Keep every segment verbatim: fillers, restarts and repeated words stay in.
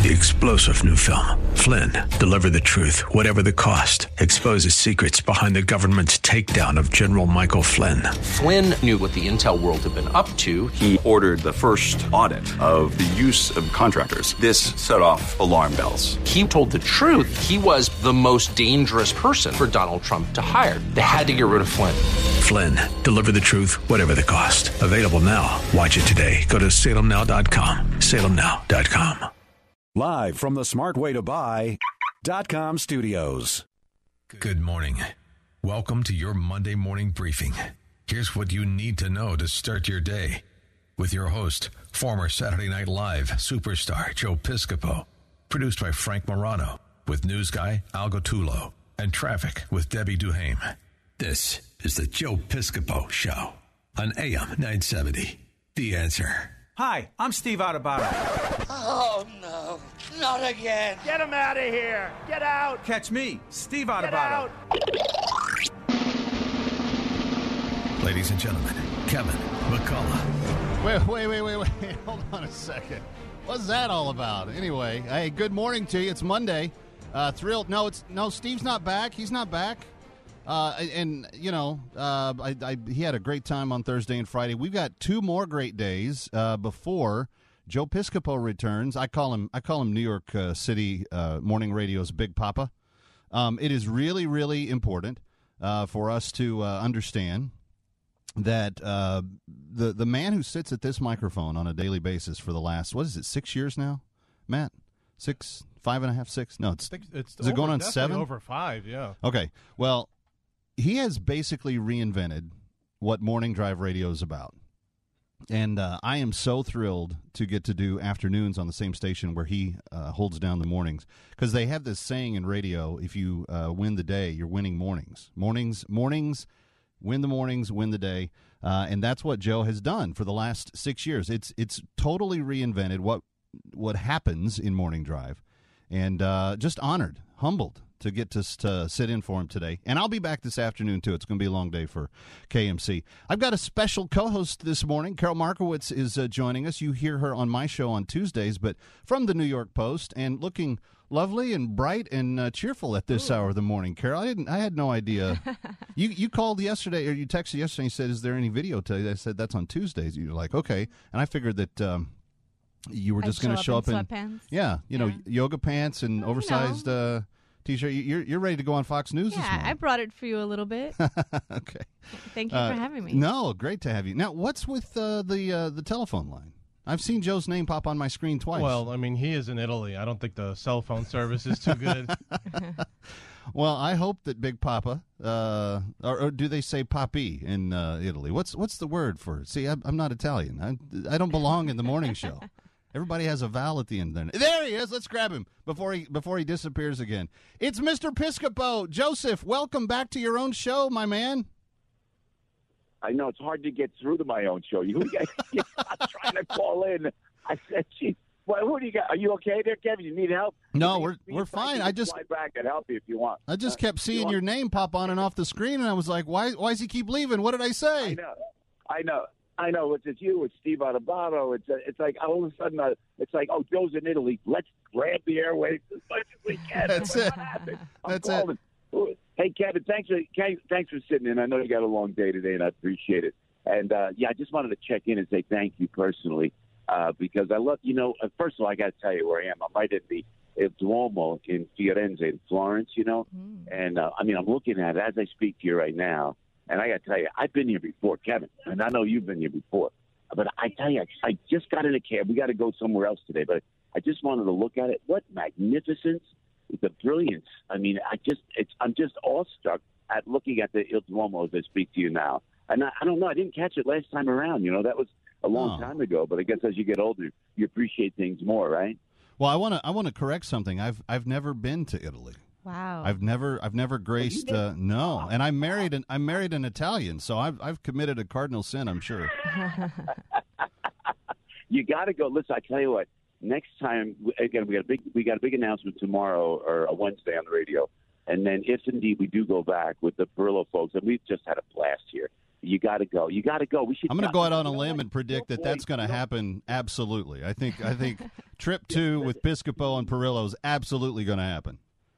The explosive new film, Flynn, deliver the truth, whatever the cost, exposes secrets behind the government's takedown of General Michael Flynn. Flynn knew what the intel world had been up to. He ordered the first audit of the use of contractors. This set off alarm bells. He told the truth. He was the most dangerous person for Donald Trump to hire. They had to get rid of Flynn. Flynn, deliver the truth, whatever the cost. Available now. Watch it today. Go to salem now dot com. salem now dot com. Live from the smart way to buy dot com studios. Good morning. Welcome to your Monday morning briefing. Here's what you need to know to start your day. With your host, former Saturday Night Live superstar Joe Piscopo. Produced by Frank Morano. With news guy Al Gottulo. And traffic with Debbie Duhame. This is the Joe Piscopo Show on A M nine seventy. The Answer. Hi, I'm Steve Adubato. Oh, no. Not again. Get him out of here. Get out. Catch me, Steve Adubato. Get out. Ladies and gentlemen, Kevin McCullough. Wait, wait, wait, wait, wait. Hold on a second. What's that all about? Anyway, hey, good morning to you. It's Monday. Uh, thrilled. No, it's no. Steve's not back. He's not back. Uh, and, you know, uh, I, I, he had a great time on Thursday and Friday. We've got two more great days uh, before Joe Piscopo returns. I call him I call him New York uh, City uh, Morning Radio's Big Papa. Um, it is really, really important uh, for us to uh, understand that uh, the, the man who sits at this microphone on a daily basis for the last, what is it, six years now, Matt? Six, five and a half, six? No, it's, it's is it going on seven? Over five, yeah. Okay, well, he has basically reinvented what Morning Drive Radio is about. And uh, I am so thrilled to get to do afternoons on the same station where he uh, holds down the mornings. Because they have this saying in radio, if you uh, win the day, you're winning mornings. Mornings, mornings, win the mornings, win the day. Uh, and that's what Joe has done for the last six years. It's it's totally reinvented what what happens in Morning Drive. And uh, just honored, humbled to get to, to sit in for him today. And I'll be back this afternoon, too. It's going to be a long day for K M C. I've got a special co-host this morning. Carol Markowitz is uh, joining us. You hear her on my show on Tuesdays, but from the New York Post, and looking lovely and bright and uh, cheerful at this Ooh. hour of the morning. Carol, I didn't. I had no idea. you you called yesterday, or you texted yesterday and said, is there any video today? I said, that's on Tuesdays. You're like, okay. And I figured that um, you were just going to show up in, up in sweatpants. Yeah, you know, yeah. yoga pants and oversized uh, T-shirt. You're you're ready to go on Fox News yeah, this morning. I brought it for you a little bit. Okay. Thank you uh, for having me. No, great to have you. Now, what's with uh, the uh, the telephone line? I've seen Joe's name pop on my screen twice. Well, I mean, he is in Italy. I don't think the cell phone service is too good. Well, I hope that Big Papa, uh, or, or do they say Papi in uh, Italy? What's what's the word for it? See, I'm, I'm not Italian. I, I don't belong in the morning show. Everybody has a vowel at the end. There, there he is. Let's grab him before he before he disappears again. It's Mister Piscopo. Joseph, welcome back to your own show, my man. I know it's hard to get through to my own show. You guys keep trying to call in. I said, "Gee, well, who do you got? Are you okay there, Kevin? You need help?" No, you we're need, we're fine. I just fly back and help you if you want. I just uh, kept seeing you your name pop on and off the screen, and I was like, "Why? Why does he keep leaving? What did I say?" I know, I know, I know. It's, it's you. It's Steve Adubato. It's uh, it's like all of a sudden, uh, it's like, oh, Joe's in Italy. Let's grab the airwaves as much as we can. That's what it. happened? I'm That's calling. it. Hey, Kevin, thanks for thanks for sitting in. I know you got a long day today, and I appreciate it. And, uh, yeah, I just wanted to check in and say thank you personally uh, because I love, you know, uh, first of all, I got to tell you where I am. I'm right at the Il Duomo in Firenze in Florence, you know. Mm. And, uh, I mean, I'm looking at it as I speak to you right now. And I got to tell you, I've been here before, Kevin. And I know you've been here before. But I tell you, I, I just got in a cab. We got to go somewhere else today. But I just wanted to look at it. What magnificence, the brilliance. I mean, I just, it's, I'm just awestruck at looking at the Il Duomo as I speak to you now. And I, I don't know. I didn't catch it last time around. You know, that was a long oh. time ago. But I guess as you get older, you appreciate things more, right? Well, I want to. I want to correct something. I've I've never been to Italy. Wow. I've never I've never graced. Uh, no, and I married an I married an Italian, so I've I've committed a cardinal sin. I'm sure. You got to go. Listen, I tell you what. Next time, again, we got a big we got a big announcement tomorrow or a Wednesday on the radio. And then if indeed we do go back with the Perillo folks, and we've just had a blast here. You got to go. You got to go. We should. I'm going to go out on a you know limb what? and predict that Boy, that's going to you know- happen. Absolutely. I think I think trip two with Piscopo and Perillo is absolutely going to happen.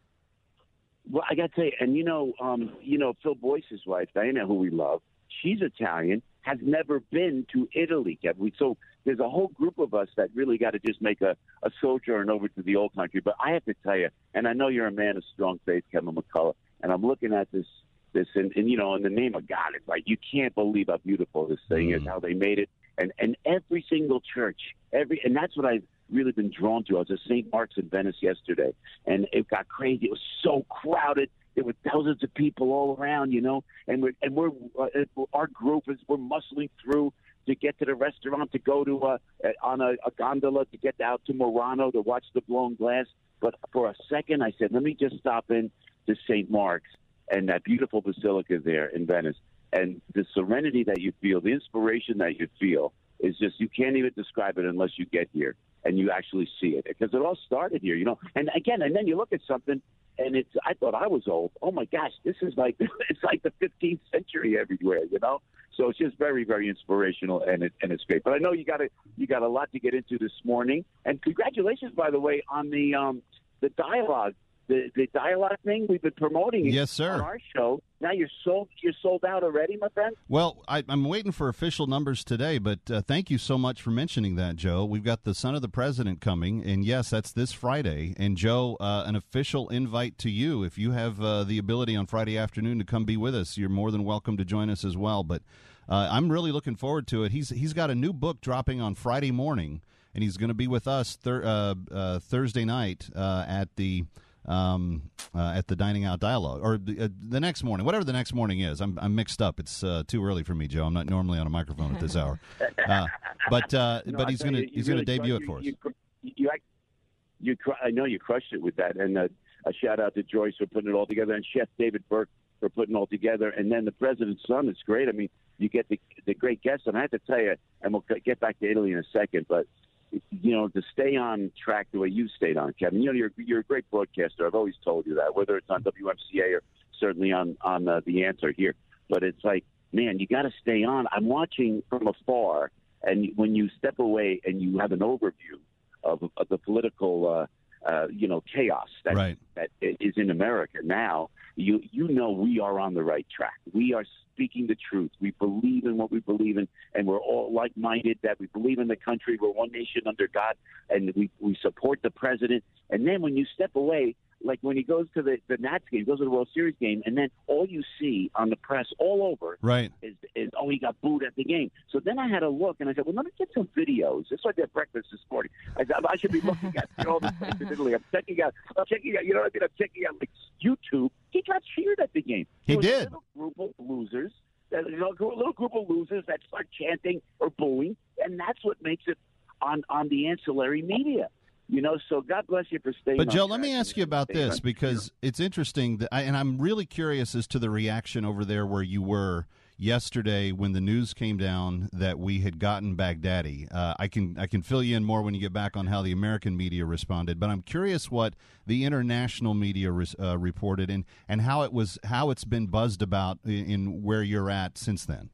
Well, I got to tell you, and you know, um, you know, Phil Boyce's wife, Diana, who we love, she's Italian, has never been to Italy, Kevin. We, so there's a whole group of us that really got to just make a, a sojourn over to the old country. But I have to tell you, and I know you're a man of strong faith, Kevin McCullough, and I'm looking at this, this, and, and you know, in the name of God, it's like you can't believe how beautiful this thing Mm. is, how they made it, and and every single church, every, and that's what I've really been drawn to. I was at Saint Mark's in Venice yesterday, and it got crazy. It was so crowded. There were thousands of people all around, you know, and we're and we're uh, our group is we're muscling through to get to the restaurant, to go to uh, on a, a gondola, to get out to Murano to watch the blown glass. But for a second, I said, let me just stop in to Saint Mark's and that beautiful basilica there in Venice, and the serenity that you feel, the inspiration that you feel is just, you can't even describe it unless you get here and you actually see it, because it all started here, you know. And again, and then you look at something, and it's, I thought I was old. Oh my gosh, this is like, it's like the fifteenth century everywhere, you know. So it's just very, very inspirational, and it, and it's great. But I know you got a, you got a lot to get into this morning, and congratulations, by the way, on the um, the dialogue. The, the dialogue thing we've been promoting Yes, sir. on our show. Now you're sold. You're sold out already, my friend. Well, I, I'm waiting for official numbers today, but uh, thank you so much for mentioning that, Joe. We've got the Son of the President coming, and yes, that's this Friday. And Joe, uh, an official invite to you. If you have uh, the ability on Friday afternoon to come be with us, you're more than welcome to join us as well. But uh, I'm really looking forward to it. He's he's got a new book dropping on Friday morning, and he's going to be with us thir- uh, uh, Thursday night uh, at the. Um, uh, at the Dining Out Dialogue, or the, uh, the next morning, whatever the next morning is. I'm, I'm mixed up. It's uh, too early for me, Joe. I'm not normally on a microphone at this hour. Uh, but uh, No, but I he's tell gonna you, you he's really gonna debut cru- it for us. You, you, you, act- you, cru- I know you crushed it with that, and uh, a shout out to Joyce for putting it all together, and Chef David Burke for putting it all together, and then the President's Son. It's great. I mean, you get the the great guests, and I have to tell you, and we'll get back to Italy in a second, but. You know, to stay on track the way you stayed on, Kevin. You know, you're you're a great broadcaster. I've always told you that, whether it's on W M C A or certainly on on uh, The Answer here. But it's like, man, you got to stay on. I'm watching from afar, and when you step away and you have an overview of, of the political, uh, uh, you know, chaos that Right. that is in America now, you you know we are on the right track. We are speaking the truth. We believe in what we believe in, and we're all like-minded, that we believe in the country. We're one nation under God, and we, we support the president. And then when you step away, like when he goes to the, the Nats game, goes to the World Series game, and then all you see on the press all over Right. is, is, oh, he got booed at the game. So then I had a look, and I said, well, let me get some videos. This is what I did breakfast this morning. I said, I should be looking at you know, all the places in Italy. I'm checking out, I'm checking out, you know what I mean? I'm checking out, like, YouTube. He got cheered at the game. He There was did. A little group of losers, a little group of losers that start chanting or booing, and that's what makes it on, on the ancillary media. You know, so God bless you for staying But on Joe, track. let me ask you about Staying this, on- because it's interesting, that I, and I'm really curious as to the reaction over there where you were yesterday when the news came down that we had gotten Baghdadi. Uh, I can I can fill you in more when you get back on how the American media responded, but I'm curious what the international media res, uh, reported and, and how it was how it's been buzzed about in, in where you're at since then.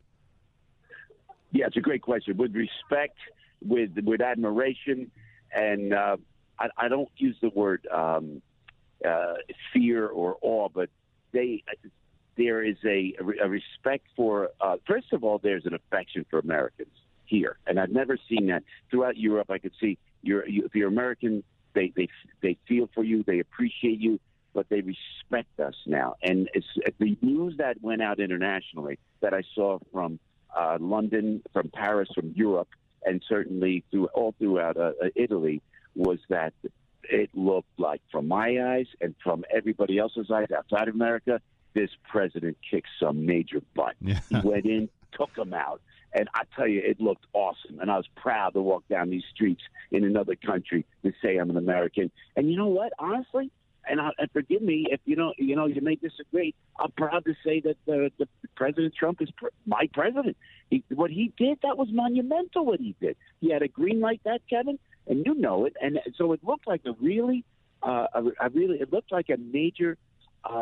Yeah, it's a great question. With respect, with with admiration, and uh, I, I don't use the word um, uh, fear or awe, but they there is a, a respect for. Uh, first of all, there's an affection for Americans here, and I've never seen that throughout Europe. I could see you're you, if you're American, they they they feel for you, they appreciate you, but they respect us now. And it's the news that went out internationally that I saw from. Uh, London, from Paris, from Europe, and certainly through all throughout uh, Italy, was that it looked like, from my eyes and from everybody else's eyes outside of America, this president kicked some major butt. Yeah. He went in, took him out, and I tell you, it looked awesome. And I was proud to walk down these streets in another country to say I'm an American. And you know what? Honestly, and, I, and forgive me if you know, you know, you may disagree. I'm proud to say that uh, the President Trump is pr- my president. He, what he did, that was monumental. What he did, he had a green light, that Kevin, and you know it. And so it looked like a really, uh, a, a really, it looked like a major um,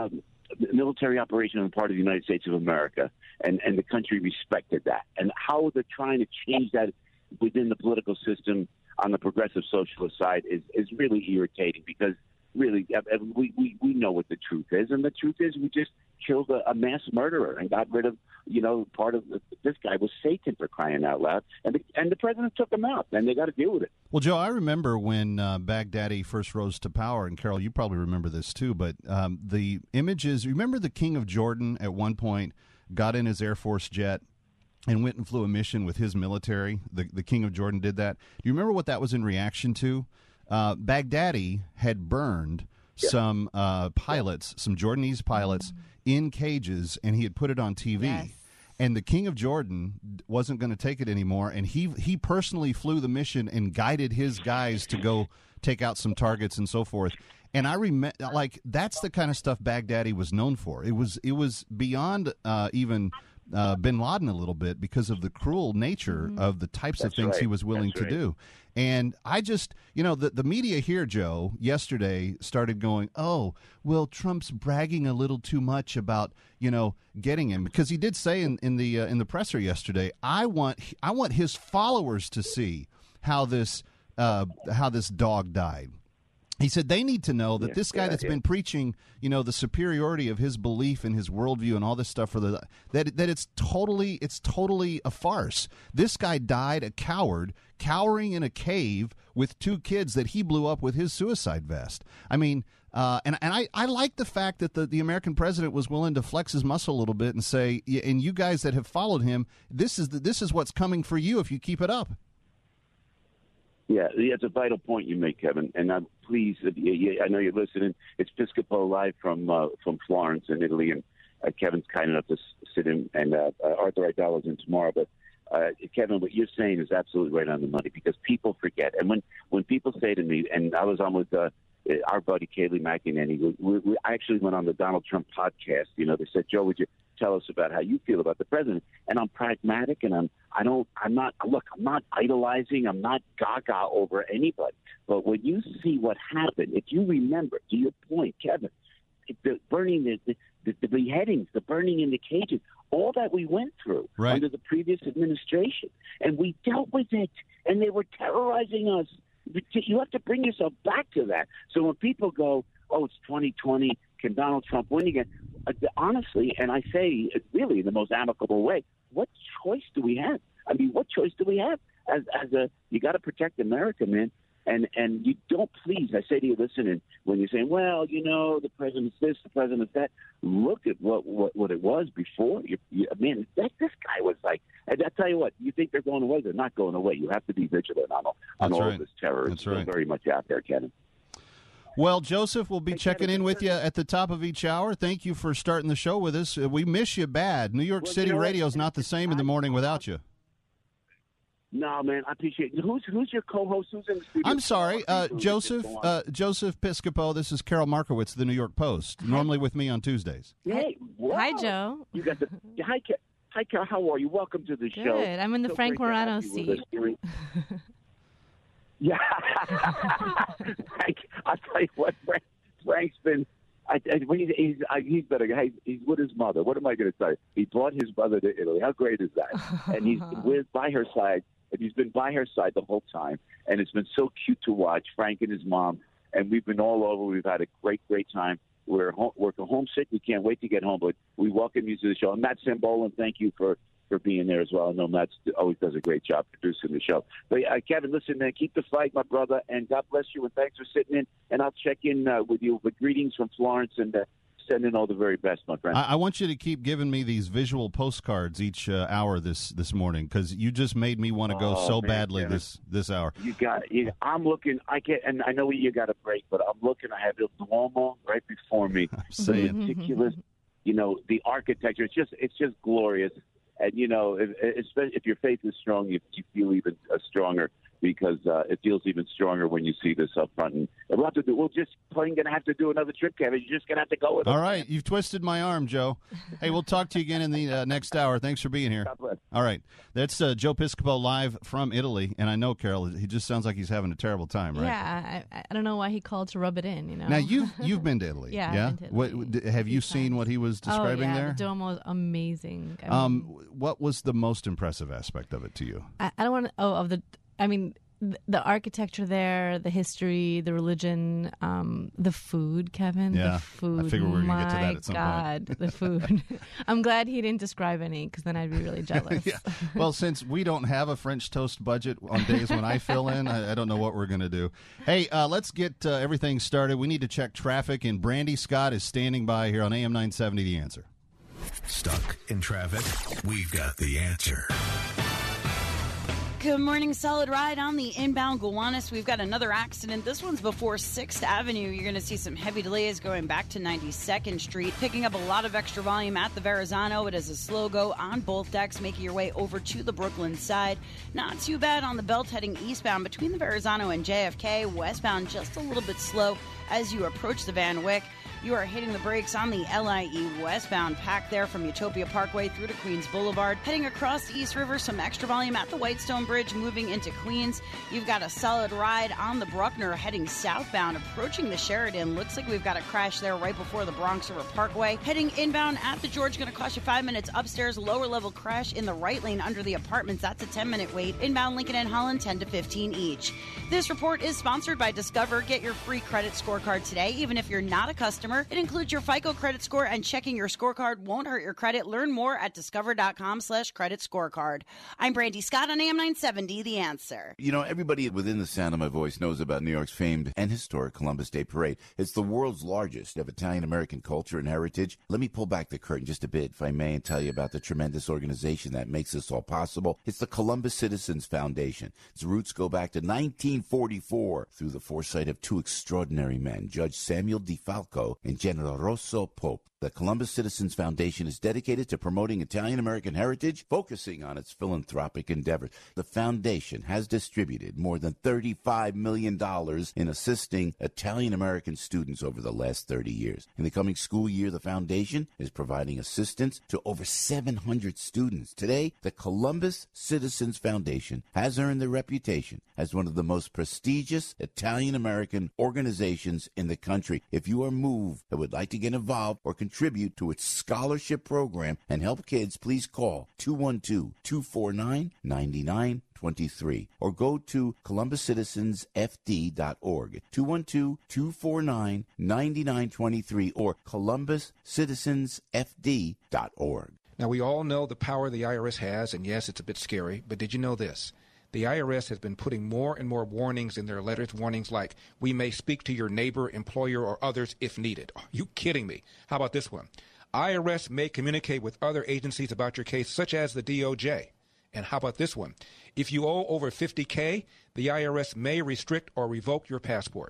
a military operation on the part of the United States of America, and, and the country respected that. And how they're trying to change that within the political system on the progressive socialist side is, is really irritating because really we, we, we know what the truth is. And the truth is we just killed a, a mass murderer and got rid of, you know, part of the, this guy was Satan, for crying out loud. And the, and the president took him out, and they got to deal with it. Well, Joe, I remember when uh, Baghdadi first rose to power, and Carol, you probably remember this too, but um, the images, remember the King of Jordan at one point got in his Air Force jet and went and flew a mission with his military? The, the King of Jordan did that. Do you remember what that was in reaction to? Uh, Baghdadi had burned yeah. some uh, pilots, some Jordanese pilots, mm-hmm. in cages, and he had put it on T V. Yes. And the King of Jordan wasn't going to take it anymore, and he he personally flew the mission and guided his guys to go take out some targets and so forth. And I remember, like, that's the kind of stuff Baghdadi was known for. It was it was beyond uh, even uh, Bin Laden a little bit because of the cruel nature mm-hmm. of the types that's of things right. he was willing that's to right. do. And I just, you know, the, the media here, Joe, yesterday started going, oh, well, Trump's bragging a little too much about, you know, getting him. Because he did say in, in the uh, in the presser yesterday, I want I want his followers to see how this uh, how this dog died. He said they need to know that yeah, this guy yeah, that's yeah. been preaching, you know, the superiority of his belief and his worldview and all this stuff for the that that it's totally it's totally a farce. This guy died a coward, cowering in a cave with two kids that he blew up with his suicide vest. I mean, uh, and and I, I like the fact that the, the American president was willing to flex his muscle a little bit and say, and you guys that have followed him, this is the, this is what's coming for you if you keep it up. Yeah, it's a vital point you make, Kevin. And I'm pleased that you, I know you're listening. It's Piscopo live from uh, from Florence in Italy, and uh, Kevin's kind enough to sit in, and uh, uh, Arthur Idala's in tomorrow. But uh, Kevin, what you're saying is absolutely right on the money because people forget. And when, when people say to me, and I was on with uh, our buddy Kayleigh McEnany, we, we, we, I actually went on the Donald Trump podcast. You know, they said, Joe, would you tell us about how you feel about the president? And I'm pragmatic, and I'm I don't I'm not look I'm not idolizing, I'm not gaga over anybody. But when you see what happened, if you remember, to your point, Kevin, the burning the the, the beheadings, the burning in the cages, all that we went through right. under the previous administration, and we dealt with it, and they were terrorizing us. You have to bring yourself back to that. So when people go, oh, it's twenty twenty, can Donald Trump win again? Uh, honestly, and I say it really in the most amicable way, what choice do we have? I mean, what choice do we have? As as a, you got to protect America, man. And and you don't, please, I say to you, listening, when you're saying, well, you know, the president's this, the president's that, look at what what, what it was before. You, you, man, that, this guy was like, and I tell you what, you think they're going away? They're not going away. You have to be vigilant on, on all right. of this terror. That's it's right. very much out there, Kevin. Well, Joseph, we'll be checking in with you at the top of each hour. Thank you for starting the show with us. We miss you bad. New York well, City you know radio is not the same in the morning without you. No, man, I appreciate it. Who's who's your co-host? Who's in the studio? I'm sorry, uh, Joseph uh, Joseph Piscopo. This is Carol Markowitz, the New York Post. Normally with me on Tuesdays. Hey, wow. Hi, Joe. You got the hi, hi, Carol. How are you? Welcome to the Good. show. Good. I'm in the so Frank Morano seat. Yeah, Frank. I'll tell you what, Frank, Frank's been. I, I, he's he's, I, he's better. He's, he's with his mother. What am I going to say? He brought his mother to Italy. How great is that? And he's with by her side. And he's been by her side the whole time, and it's been so cute to watch Frank and his mom. And we've been all over. We've had a great, great time. We're home, we're homesick. We can't wait to get home, but we welcome you to the show. And Matt Sambolin, thank you for, for being there as well. I know Matt always does a great job producing the show. But uh, Kevin, listen, man, keep the fight, my brother, and God bless you. And thanks for sitting in. And I'll check in uh, with you. But greetings from Florence, and uh, sending all the very best, my friend. I, I want you to keep giving me these visual postcards each uh, hour this this morning because you just made me want to go oh, so man, badly man. this this hour. You got you, I'm looking. I get, and I know you got a break, but I'm looking. I have Il Duomo right before me. I'm saying, meticulous. You know, the architecture. It's just it's just glorious. And you know, if, if if your faith is strong, you, you feel even uh, stronger because uh, it feels even stronger when you see this up front. And we'll have to do. We'll just plain going to have to do another trip, Kevin. You're just going to have to go with it. All right, you've twisted my arm, Joe. Hey, we'll talk to you again in the uh, next hour. Thanks for being here. God bless. All right, that's uh, Joe Piscopo live from Italy, and I know, Carol, he just sounds like he's having a terrible time, right? Yeah, I, I don't know why he called to rub it in. You know. Now you've you've been to Italy, yeah. yeah. I've been to Italy What have you seen? What he was describing oh, yeah, there? The Duomo was amazing. I mean, um, what was the most impressive aspect of it to you? I, I don't want to. Oh, of the. I mean. The architecture there, the history, the religion, um, the food, Kevin. Yeah, the food. I figured we were going to get to that My at some God, point. the food. I'm glad he didn't describe any, because then I'd be really jealous. Yeah. Well, since we don't have a French toast budget on days when I fill in, I, I don't know what we're going to do. Hey, uh, let's get uh, everything started. We need to check traffic, and Brandy Scott is standing by here on A M nine seventy, The Answer. Stuck in traffic? We've got the answer. Good morning, solid ride on the inbound Gowanus. We've got another accident. This one's before sixth Avenue. You're going to see some heavy delays going back to ninety-second Street, picking up a lot of extra volume at the Verrazano. It is a slow go on both decks, making your way over to the Brooklyn side. Not too bad on the belt heading eastbound between the Verrazano and J F K. Westbound just a little bit slow as you approach the Van Wyck. You are hitting the brakes on the L I E westbound pack there from Utopia Parkway through to Queens Boulevard. Heading across the East River, some extra volume at the Whitestone Bridge moving into Queens. You've got a solid ride on the Bruckner heading southbound, approaching the Sheridan. Looks like we've got a crash there right before the Bronx River Parkway. Heading inbound at the George, going to cost you five minutes upstairs. Lower level crash in the right lane under the apartments. That's a ten minute wait. Inbound Lincoln and Holland, ten to fifteen each. This report is sponsored by Discover. Get your free credit scorecard today, even if you're not a customer. It includes your FICO credit score, and checking your scorecard won't hurt your credit. Learn more at discover.com slash credit scorecard. I'm Brandy Scott on A M nine seventy, The Answer. You know, everybody within the sound of my voice knows about New York's famed and historic Columbus Day Parade. It's the world's largest of Italian-American culture and heritage. Let me pull back the curtain just a bit, if I may, and tell you about the tremendous organization that makes this all possible. It's the Columbus Citizens Foundation. Its roots go back to nineteen forty-four through the foresight of two extraordinary men, Judge Samuel DeFalco and General Rosso Pope. The Columbus Citizens Foundation is dedicated to promoting Italian-American heritage, focusing on its philanthropic endeavors. The foundation has distributed more than thirty-five million dollars in assisting Italian-American students over the last thirty years. In the coming school year, the foundation is providing assistance to over seven hundred students. Today, the Columbus Citizens Foundation has earned the reputation as one of the most prestigious Italian-American organizations in the country. If you are moved and would like to get involved or contribute to its scholarship program and help kids, please call two one two, two four nine, nine nine two three or go to columbus citizens f d dot org, two one two, two four nine, nine nine two three or columbus citizens f d dot org. Now, we all know the power the I R S has, and yes, it's a bit scary, but did you know this? The I R S has been putting more and more warnings in their letters, warnings like, we may speak to your neighbor, employer, or others if needed. Are you kidding me? How about this one? I R S may communicate with other agencies about your case, such as the D O J. And how about this one? If you owe over fifty K, the I R S may restrict or revoke your passport.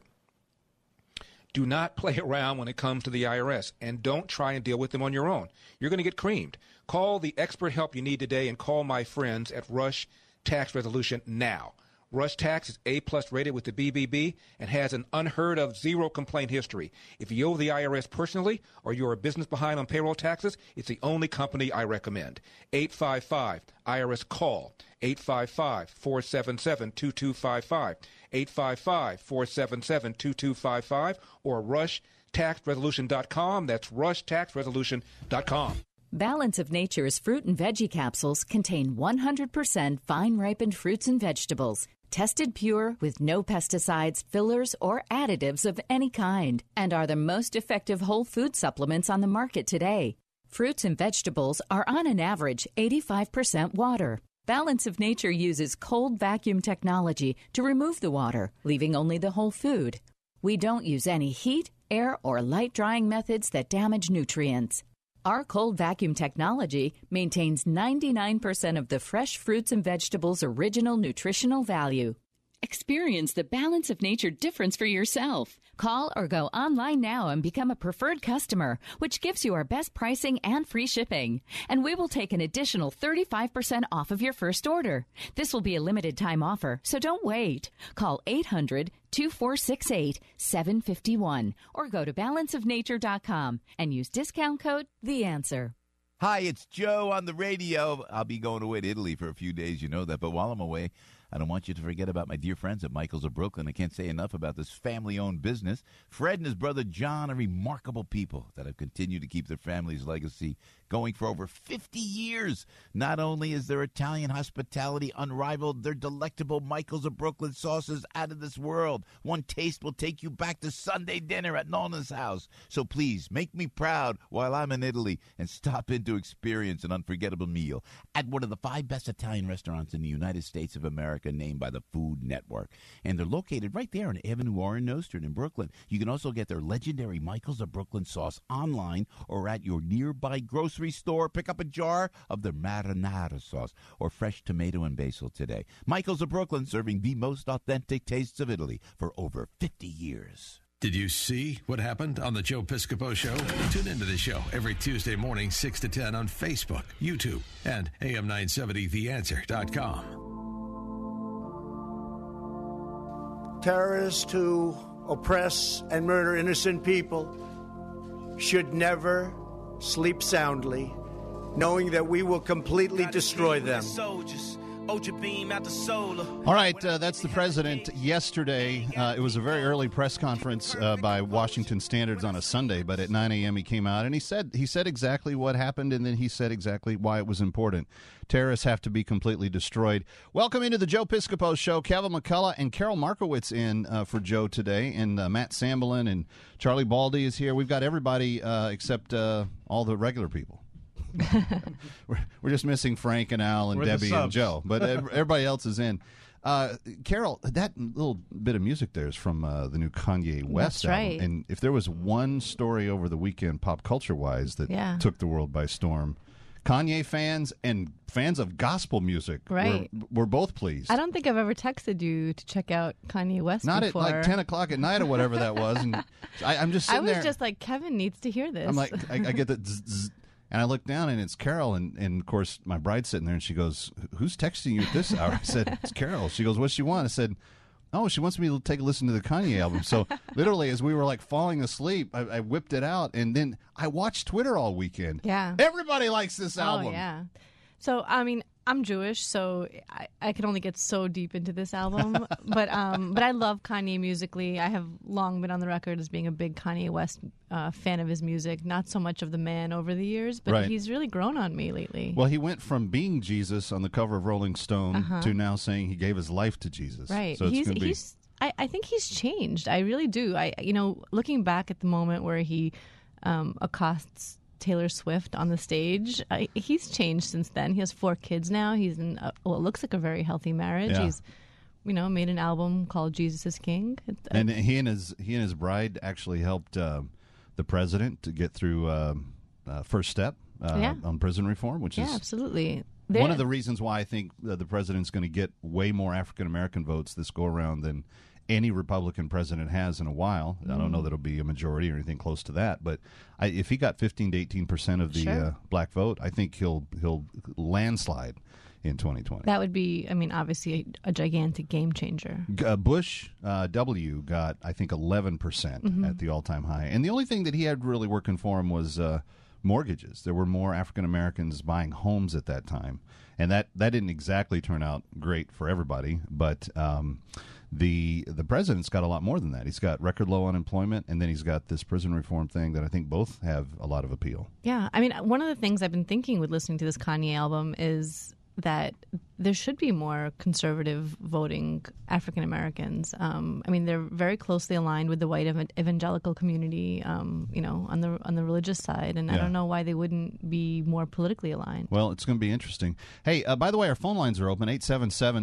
Do not play around when it comes to the I R S, and don't try and deal with them on your own. You're going to get creamed. Call the expert help you need today, and call my friends at Rush Tax Resolution now. Rush Tax is A-plus rated with the B B B and has an unheard of zero complaint history. If you owe the I R S personally or you're a business behind on payroll taxes, it's the only company I recommend. eight five five I R S call, eight five five, four seven seven, two two five five, eight five five, four seven seven, two two five five, or rush tax resolution dot com. That's rush tax resolution dot com. Balance of Nature's fruit and veggie capsules contain one hundred percent fine-ripened fruits and vegetables, tested pure with no pesticides, fillers, or additives of any kind, and are the most effective whole food supplements on the market today. Fruits and vegetables are on an average eighty-five percent water. Balance of Nature uses cold vacuum technology to remove the water, leaving only the whole food. We don't use any heat, air, or light drying methods that damage nutrients. Our cold vacuum technology maintains ninety-nine percent of the fresh fruits and vegetables' original nutritional value. Experience the Balance of Nature difference for yourself. Call or go online now and become a preferred customer, which gives you our best pricing and free shipping. And we will take an additional thirty-five percent off of your first order. This will be a limited time offer, so don't wait. Call eight hundred, two four six eight, seven five one or go to balance of nature dot com and use discount code The Answer. Hi, it's Joe on the radio. I'll be going away to Italy for a few days, you know that. But while I'm away, I don't want you to forget about my dear friends at Michael's of Brooklyn. I can't say enough about this family-owned business. Fred and his brother John are remarkable people that have continued to keep their family's legacy going for over fifty years. Not only is their Italian hospitality unrivaled, their delectable Michael's of Brooklyn sauces out of this world. One taste will take you back to Sunday dinner at Nona's house. So please, make me proud while I'm in Italy and stop in to experience an unforgettable meal at one of the five best Italian restaurants in the United States of America, named by the Food Network. And they're located right there on Avenue R in Nostrand in Brooklyn. You can also get their legendary Michael's of Brooklyn sauce online or at your nearby grocery store. Pick up a jar of their marinara sauce or fresh tomato and basil today. Michael's of Brooklyn, serving the most authentic tastes of Italy for over fifty years. Did you see what happened on the Joe Piscopo Show? Tune into the show every Tuesday morning, six to ten on Facebook, YouTube, and A M nine seventy the answer dot com. Terrorists who oppress and murder innocent people should never sleep soundly, knowing that we will completely destroy them. All right, uh, that's the president yesterday. Uh, it was a very early press conference uh, by Washington standards on a Sunday, but at nine a.m. he came out and he said he said exactly what happened, and then he said exactly why it was important. Terrorists have to be completely destroyed. Welcome into the Joe Piscopo Show. Kevin McCullough and Carol Markowitz in uh, for Joe today, and uh, Matt Samblin and Charlie Baldy is here. We've got everybody uh, except uh, all the regular people. we're, we're just missing Frank and Al and We're Debbie and Joe, but everybody else is in. Uh, Carol, that little bit of music there is from uh, the new Kanye West That's album. right. And if there was one story over the weekend, pop culture-wise, that Yeah. took the world by storm, Kanye fans and fans of gospel music Right. were, were both pleased. I don't think I've ever texted you to check out Kanye West Not before. at like ten o'clock at night or whatever that was. And I, I'm just I sitting was there. just like, Kevin needs to hear this. I'm like, I, I get the zzz, zzz, and I look down, and it's Carol, and, and, of course, my bride's sitting there, and she goes, who's texting you at this hour? I said, it's Carol. She goes, what's she want? I said, oh, she wants me to take a listen to the Kanye album. So, literally, as we were, like, falling asleep, I, I whipped it out, and then I watched Twitter all weekend. Yeah. Everybody likes this album. Oh, yeah. So, I mean, I'm Jewish, so I, I can only get so deep into this album. but um, but I love Kanye musically. I have long been on the record as being a big Kanye West uh, fan of his music. Not so much of the man over the years, but Right. he's really grown on me lately. Well, he went from being Jesus on the cover of Rolling Stone Uh-huh. to now saying he gave his life to Jesus. Right. So it's he's going to be... he's. I, I think he's changed. I really do. I you know, looking back at the moment where he um, accosts Taylor Swift on the stage, I, he's changed since then. He has four kids now. He's in a, well, it looks like a very healthy marriage. Yeah. He's, you know, made an album called Jesus is King. It, uh, And he and his he and his bride actually helped uh, the president to get through uh, uh, First Step uh, Yeah. on prison reform, which yeah, is absolutely. one They're- of the reasons why I think uh, the president's going to get way more African American votes this go around than any Republican president has in a while. I don't know Mm. that it'll be a majority or anything close to that, but I, if he got fifteen to eighteen percent of the Sure. uh, black vote, I think he'll he'll landslide in twenty twenty. That would be, I mean, obviously a, a gigantic game changer. Uh, Bush uh, W got, I think, eleven percent Mhm. at the all-time high. And the only thing that he had really working for him was uh, mortgages. There were more African Americans buying homes at that time. And that, that didn't exactly turn out great for everybody. But um, the the president's got a lot more than that. He's got record low unemployment, and then he's got this prison reform thing that I think both have a lot of appeal. Yeah, I mean, one of the things I've been thinking with listening to this Kanye album is that there should be more conservative voting African Americans. Um, I mean, they're very closely aligned with the white ev- evangelical community, um, you know, on the on the religious side, and I Yeah. don't know why they wouldn't be more politically aligned. Well, it's going to be interesting. Hey, uh, by the way, our phone lines are open, eight seven seven,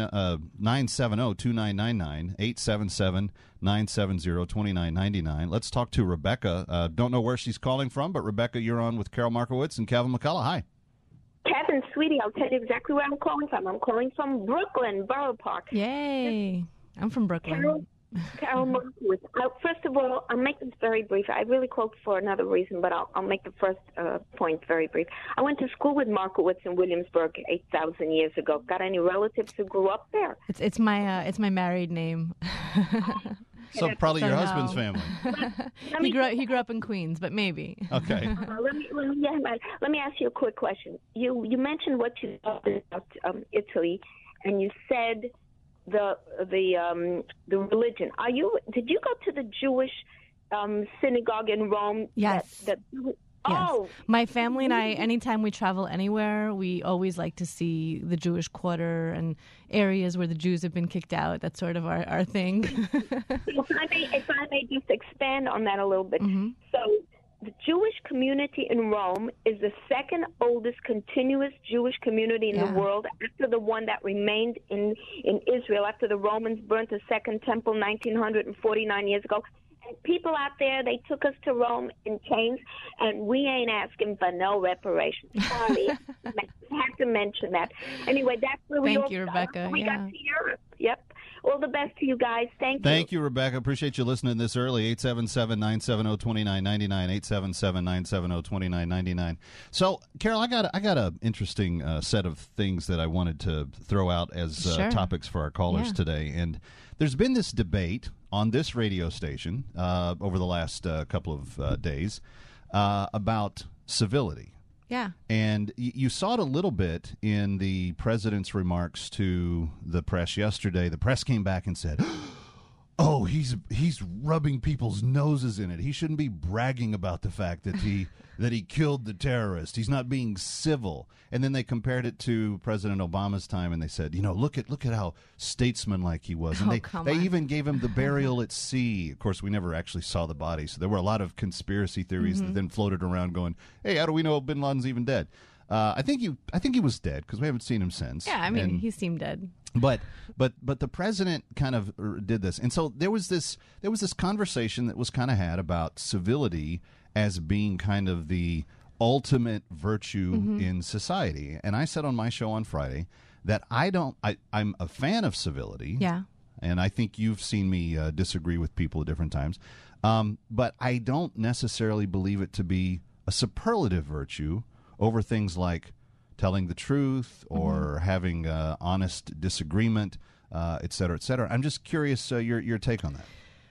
nine seven zero, two nine nine nine, eight seven seven, nine seven zero, two nine nine nine. Let's talk to Rebecca. Uh, don't know where she's calling from, but Rebecca, you're on with Carol Markowitz and Kevin McCullough. Hi. Can Kevin, sweetie, I'll tell you exactly where I'm calling from. I'm calling from Brooklyn, Borough Park. Yay. I'm from Brooklyn. Carol, Carol Markowitz. Uh, first of all, I'll make this very brief. I really called for another reason, but I'll, I'll make the first uh, point very brief. I went to school with Markowitz in Williamsburg eight thousand years ago. Got any relatives who grew up there? It's it's my uh, it's my married name. So probably So your no. husband's family. he grew up, he grew up in Queens, but maybe. Okay. Uh, let me let me, yeah, man, let me ask you a quick question. You you mentioned what you thought about um, Italy, and you said the the um, the religion. Are you? Did you go to the Jewish um, synagogue in Rome? Yes. That, that, Yes. Oh, My family and I, anytime we travel anywhere, we always like to see the Jewish Quarter and areas where the Jews have been kicked out. That's sort of our, our thing. if I may, if I may just expand on that a little bit. Mm-hmm. So, the Jewish community in Rome is the second oldest continuous Jewish community in Yeah. the world, after the one that remained in in Israel after the Romans burnt the Second Temple nineteen forty-nine years ago. And people out there, they took us to Rome in chains, and we ain't asking for no reparations. Sorry, I have to mention that. Anyway, that's where we Thank all you, Rebecca. We Yeah. got to Europe. Yep. All the best to you guys. Thank you. Thank you, Rebecca. Appreciate you listening this early. eight seven seven, nine seven zero, two nine nine nine, eight seven seven, nine seven zero, two nine nine nine. So, Carol, I got I got an interesting uh, set of things that I wanted to throw out as uh, Sure. topics for our callers Yeah. today. And there's been this debate on this radio station uh, over the last uh, couple of uh, days uh, about civility. Yeah. And y- you saw it a little bit in the president's remarks to the press yesterday. The press came back and said, oh, he's he's rubbing people's noses in it. He shouldn't be bragging about the fact that he that he killed the terrorist. He's not being civil. And then they compared it to President Obama's time, and they said, you know, look at look at how statesmanlike he was. And Oh, they come they on. even gave him the burial at sea. Of course, we never actually saw the body, so there were a lot of conspiracy theories Mm-hmm. that then floated around, going, "Hey, how do we know Bin Laden's even dead?" Uh, I think he I think he was dead because we haven't seen him since. Yeah, I mean, And- he seemed dead. but but but the president kind of er, did this, and so there was this there was this conversation that was kind of had about civility as being kind of the ultimate virtue Mm-hmm. in society. And I said on my show on Friday that I don't I I'm a fan of civility. Yeah. And I think you've seen me uh, disagree with people at different times, um, but I don't necessarily believe it to be a superlative virtue over things like telling the truth or having uh, honest disagreement, uh, et cetera, et cetera. I'm just curious uh, your your take on that.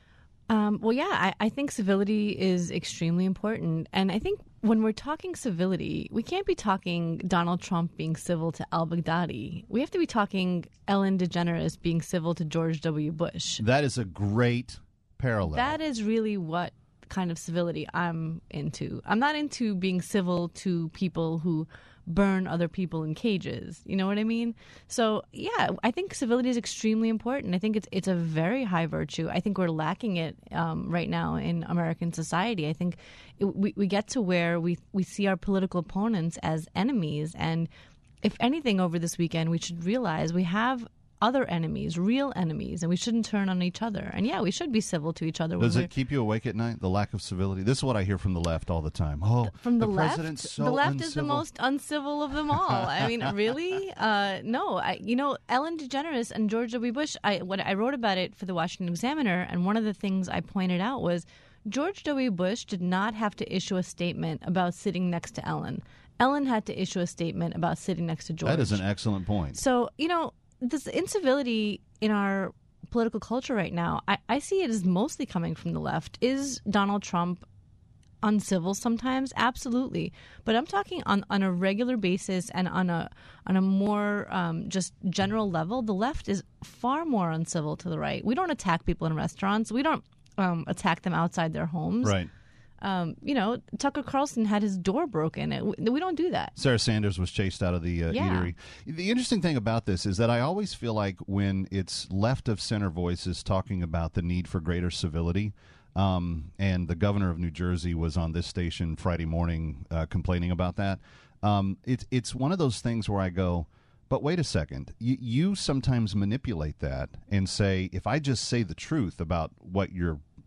Um, well, yeah, I, I think civility is extremely important. And I think when we're talking civility, we can't be talking Donald Trump being civil to al-Baghdadi. We have to be talking Ellen DeGeneres being civil to George W. Bush. That is a great parallel. That is really what kind of civility I'm into. I'm not into being civil to people who burn other people in cages. You know what I mean? So, yeah, I think civility is extremely important. I think it's it's a very high virtue. I think we're lacking it um, right now in American society. I think it, we, we get to where we, we see our political opponents as enemies. And if anything, over this weekend, we should realize we have other enemies, real enemies, and we shouldn't turn on each other. And yeah, we should be civil to each other. when Does we're- it keep you awake at night, the lack of civility? This is what I hear from the left all the time. Oh, From the, left, president's so the left is the uncivil. most uncivil of them all. I mean, really? Uh, no, I, you know, Ellen DeGeneres and George W. Bush. I when I wrote about it for the Washington Examiner, and one of the things I pointed out was George W. Bush did not have to issue a statement about sitting next to Ellen. Ellen had to issue a statement about sitting next to George. That is an excellent point. So, you know, this incivility in our political culture right now, I, I see it as mostly coming from the left. Is Donald Trump uncivil sometimes? Absolutely. But I'm talking on, on a regular basis and on a on a more um, just general level. The left is far more uncivil to the right. We don't attack people in restaurants. We don't um, attack them outside their homes. Right. Um, you know, Tucker Carlson had his door broken. It, we don't do that. Sarah Sanders was chased out of the uh, Yeah. eatery. The interesting thing about this is that I always feel like when it's left of center voices talking about the need for greater civility, um, and the governor of New Jersey was on this station Friday morning uh, complaining about that, um, it's it's one of those things where I go, but wait a second, you, you sometimes manipulate that and say, if I just say the truth about what you're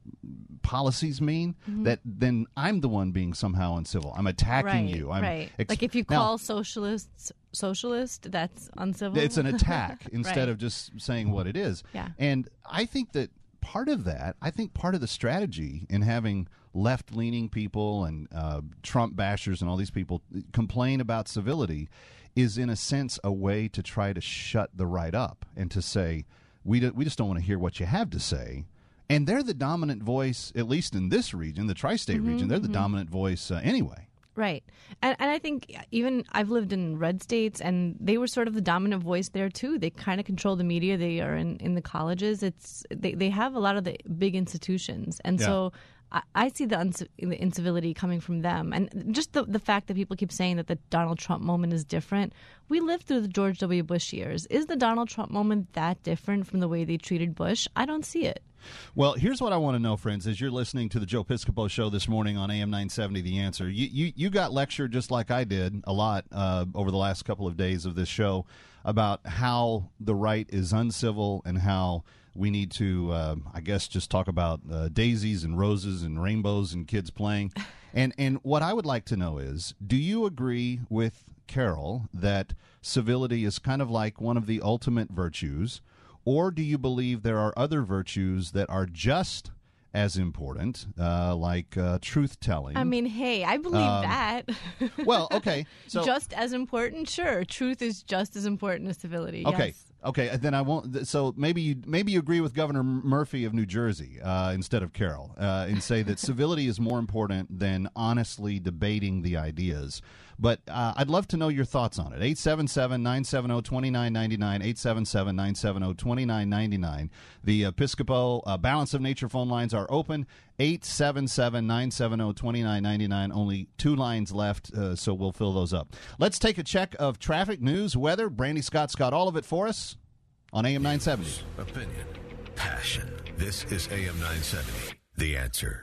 policies mean, mm-hmm. that then I'm the one being somehow uncivil. I'm attacking right, you. I'm right. ex- like if you now, call socialists socialist, that's uncivil. It's an attack instead right. of just saying what it is. Yeah. And I think that part of that, I think part of the strategy in having left-leaning people and uh, Trump bashers and all these people complain about civility is, in a sense, a way to try to shut the right up and to say, we, do, we just don't want to hear what you have to say. And they're the dominant voice, at least in this region, the tri-state mm-hmm, region. They're the mm-hmm. dominant voice uh, anyway. Right. And and I think even I've lived in red states, and they were sort of the dominant voice there, too. They kind of control the media. They are in, in the colleges. It's they, they have a lot of the big institutions. And yeah. so I, I see the, uns- the incivility coming from them. And just the, the fact that people keep saying that the Donald Trump moment is different. We lived through the George W. Bush years. Is the Donald Trump moment that different from the way they treated Bush? I don't see it. Well, here's what I want to know, friends, as you're listening to the Joe Piscopo Show this morning on A M nine seventy, The Answer. You you, you got lectured just like I did a lot uh, over the last couple of days of this show about how the right is uncivil and how we need to, uh, I guess, just talk about uh, daisies and roses and rainbows and kids playing. And, and what I would like to know is, do you agree with Carol that civility is kind of like one of the ultimate virtues? Or do you believe there are other virtues that are just as important, uh, like uh, truth-telling? I mean, hey, I believe um, that. Well, okay. So, just as important? Sure. Truth is just as important as civility. Okay. Yes. Okay, then I won't. So maybe you maybe you agree with Governor Murphy of New Jersey uh, instead of Carol, uh, and say that civility is more important than honestly debating the ideas. But uh, I'd love to know your thoughts on it. eight seven seven, nine seven zero, two nine nine nine, eight seven seven, nine seven zero, two nine nine nine. The Episcopo uh, Balance of Nature phone lines are open. eight seven seven, nine seven zero, two nine nine nine. Only two lines left, uh, so we'll fill those up. Let's take a check of traffic, news, weather. Brandy Scott's got all of it for us on A M nine seventy. Opinion, passion. This is A M nine seventy, The Answer.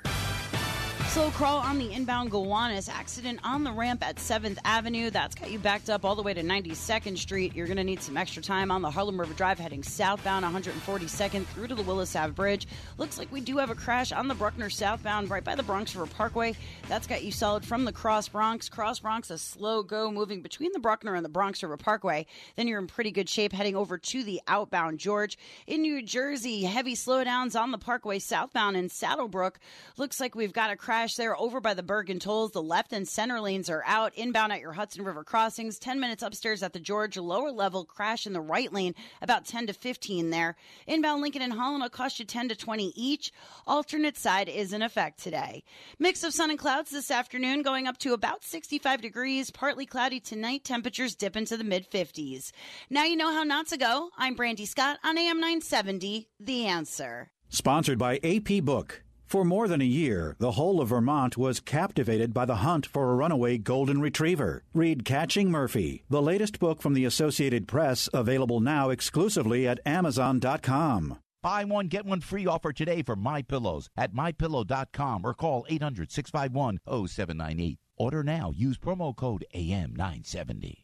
Slow crawl on the inbound Gowanus. Accident on the ramp at seventh Avenue. That's got you backed up all the way to ninety-second Street. You're going to need some extra time on the Harlem River Drive heading southbound one forty-second through to the Willis Ave Bridge. Looks like we do have a crash on the Bruckner southbound right by the Bronx River Parkway. That's got you solid from the Cross Bronx. Cross Bronx, a slow go moving between the Bruckner and the Bronx River Parkway. Then you're in pretty good shape heading over to the outbound George. In New Jersey, heavy slowdowns on the Parkway southbound in Saddlebrook. Looks like we've got a crash there over by the Bergen Tolls. The left and center lanes are out. Inbound at your Hudson River crossings. ten minutes upstairs at the George. Lower level crash in the right lane. About ten to fifteen there. Inbound Lincoln and Holland will cost you ten to twenty each. Alternate side is in effect today. Mix of sun and clouds this afternoon going up to about sixty-five degrees. Partly cloudy tonight. Temperatures dip into the mid fifties. Now you know how not to go. I'm Brandy Scott on A M nine seventy, The Answer. Sponsored by A P Book. For more than a year, the whole of Vermont was captivated by the hunt for a runaway golden retriever. Read Catching Murphy, the latest book from the Associated Press, available now exclusively at amazon dot com. Buy one, get one free offer today for MyPillows at my pillow dot com or call eight hundred, six five one, zero seven nine eight. Order now. Use promo code A M nine seventy.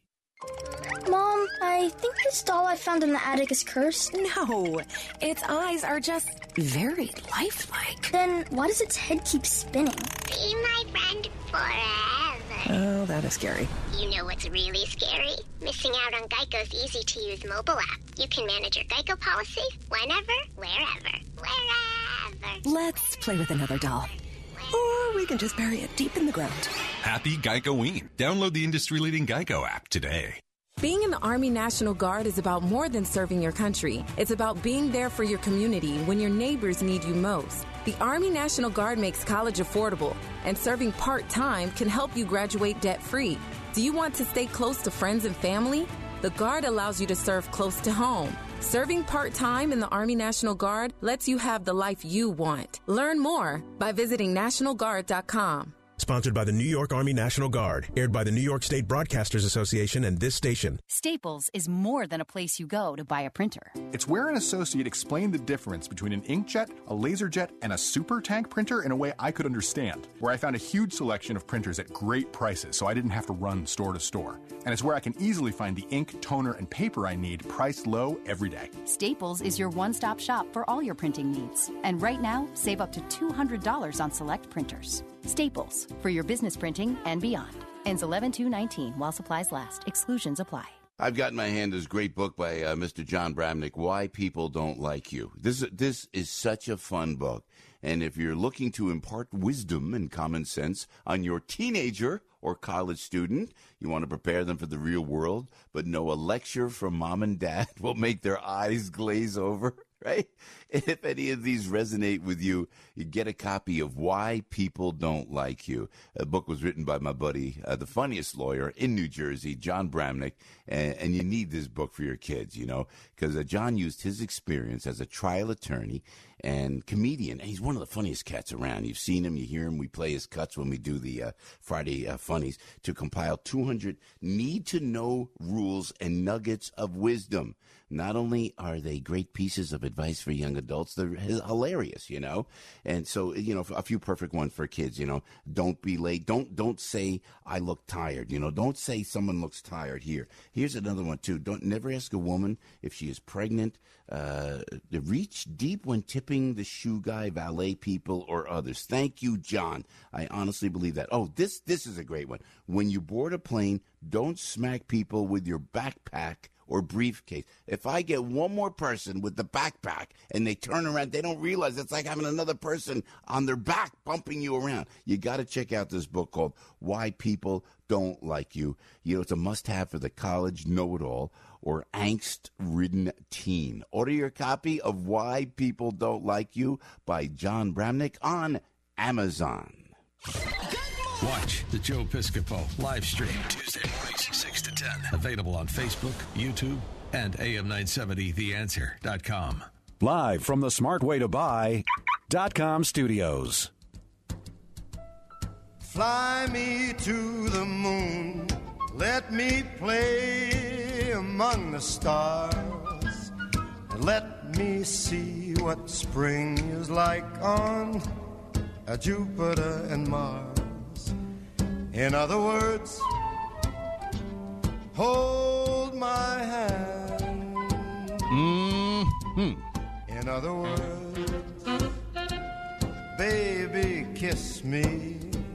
Mom, I think this doll I found in the attic is cursed. No, its eyes are just very lifelike. Then why does its head keep spinning? Be my friend forever. Oh, that is scary. You know what's really scary? Missing out on Geico's easy-to-use mobile app. You can manage your Geico policy whenever, wherever, wherever. Let's play with another doll. Or we can just bury it deep in the ground. Happy Geico-ween. Download the industry-leading Geico app today. Being in the Army National Guard is about more than serving your country. It's about being there for your community when your neighbors need you most. The Army National Guard makes college affordable, and serving part-time can help you graduate debt-free. Do you want to stay close to friends and family? The Guard allows you to serve close to home. Serving part-time in the Army National Guard lets you have the life you want. Learn more by visiting national guard dot com. Sponsored by the New York Army National Guard. Aired by the New York State Broadcasters Association and this station. Staples is more than a place you go to buy a printer. It's where an associate explained the difference between an inkjet, a laserjet, and a super tank printer in a way I could understand. Where I found a huge selection of printers at great prices so I didn't have to run store to store. And it's where I can easily find the ink, toner, and paper I need priced low every day. Staples is your one-stop shop for all your printing needs. And right now, save up to two hundred dollars on select printers. Staples, for your business printing and beyond. Ends eleven two nineteen while supplies last. Exclusions apply. I've got in my hand this great book by uh, Mister John Bramnick, Why People Don't Like You. This, this is such a fun book. And if you're looking to impart wisdom and common sense on your teenager or college student, you want to prepare them for the real world, but know a lecture from mom and dad will make their eyes glaze over, right? If any of these resonate with you, you get a copy of Why People Don't Like You. The book was written by my buddy, uh, the funniest lawyer in New Jersey, John Bramnick, and, and you need this book for your kids, you know, because uh, John used his experience as a trial attorney and comedian, and he's one of the funniest cats around. You've seen him, you hear him, we play his cuts when we do the uh, Friday uh, Funnies, to compile two hundred need-to-know rules and nuggets of wisdom. Not only are they great pieces of advice for young adults, they're hilarious, you know? And so, you know, a few perfect ones for kids, you know, don't be late. Don't don't say, I look tired, you know? Don't say someone looks tired here. Here's another one, too. Don't never ask a woman if she is pregnant. Uh, reach deep when tipping the shoe guy, valet people, or others. Thank you, John. I honestly believe that. Oh, this this is a great one. When you board a plane, don't smack people with your backpack or briefcase. If I get one more person with the backpack and they turn around, they don't realize it's like having another person on their back bumping you around. You got to check out this book called Why People Don't Like You. You know, it's a must-have for the college know-it-all or angst-ridden teen. Order your copy of Why People Don't Like You by John Bramnick on Amazon. Watch the Joe Piscopo live stream Tuesday mornings six to ten. Available on Facebook, YouTube, and A M nine seventy the answer dot com. Live from the smart way to buy dot com studios. Fly me to the moon. Let me play among the stars. And let me see what spring is like on a Jupiter and Mars. In other words, hold my hand. Mm-hmm. In other words, baby, kiss me.